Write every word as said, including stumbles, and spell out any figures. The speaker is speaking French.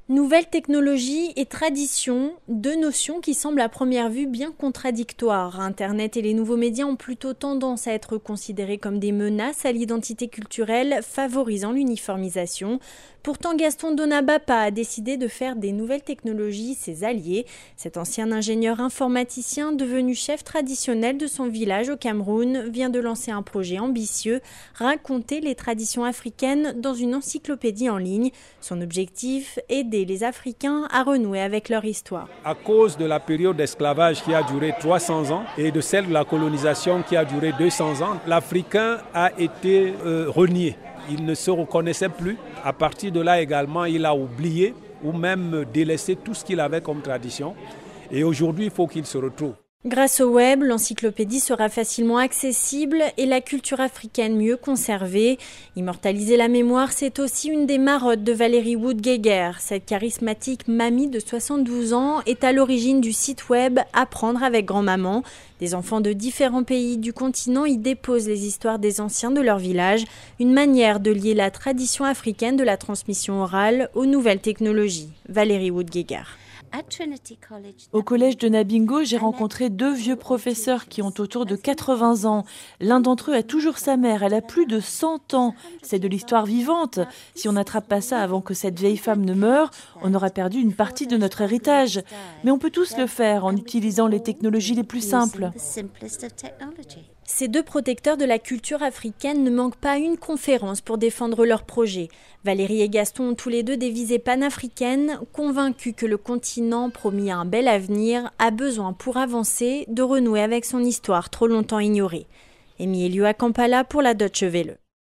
Nouvelles technologies et traditions, deux notions qui semblent à première vue bien contradictoires. Internet et les nouveaux médias ont plutôt tendance à être considérés comme des menaces à l'identité culturelle, favorisant l'uniformisation. Pourtant, Gaston Donabapa a décidé de faire des nouvelles technologies ses alliés. Cet ancien ingénieur informaticien, devenu chef traditionnel de son village au Cameroun, vient de lancer un projet ambitieux, raconter les traditions africaines dans une encyclopédie en ligne. Son objectif, aider les Africains à renouer avec leur histoire. À cause de la période d'esclavage qui a duré trois cents ans et de celle de la colonisation qui a duré deux cents ans, l'Africain a été euh, renié. Il ne se reconnaissait plus. À partir de là également, il a oublié ou même délaissé tout ce qu'il avait comme tradition. Et aujourd'hui, il faut qu'il se retrouve. Grâce au web, l'encyclopédie sera facilement accessible et la culture africaine mieux conservée. Immortaliser la mémoire, c'est aussi une des marottes de Valérie Wood-Geiger. Cette charismatique mamie de soixante-douze ans est à l'origine du site web Apprendre avec grand-maman. Des enfants de différents pays du continent y déposent les histoires des anciens de leur village, une manière de lier la tradition africaine de la transmission orale aux nouvelles technologies. Valérie Wood-Geiger. Au collège de Nabingo, j'ai rencontré deux vieux professeurs qui ont autour de quatre-vingts ans. L'un d'entre eux a toujours sa mère, elle a plus de cent ans. C'est de l'histoire vivante. Si on n'attrape pas ça avant que cette vieille femme ne meure, on aura perdu une partie de notre héritage. Mais on peut tous le faire en utilisant les technologies les plus simples. Ces deux protecteurs de la culture africaine ne manquent pas une conférence pour défendre leur projet. Valérie et Gaston ont tous les deux des visées panafricaines, convaincus que le continent, promis à un bel avenir, a besoin pour avancer de renouer avec son histoire trop longtemps ignorée. Emi Eliou à Kampala pour la Deutsche Welle.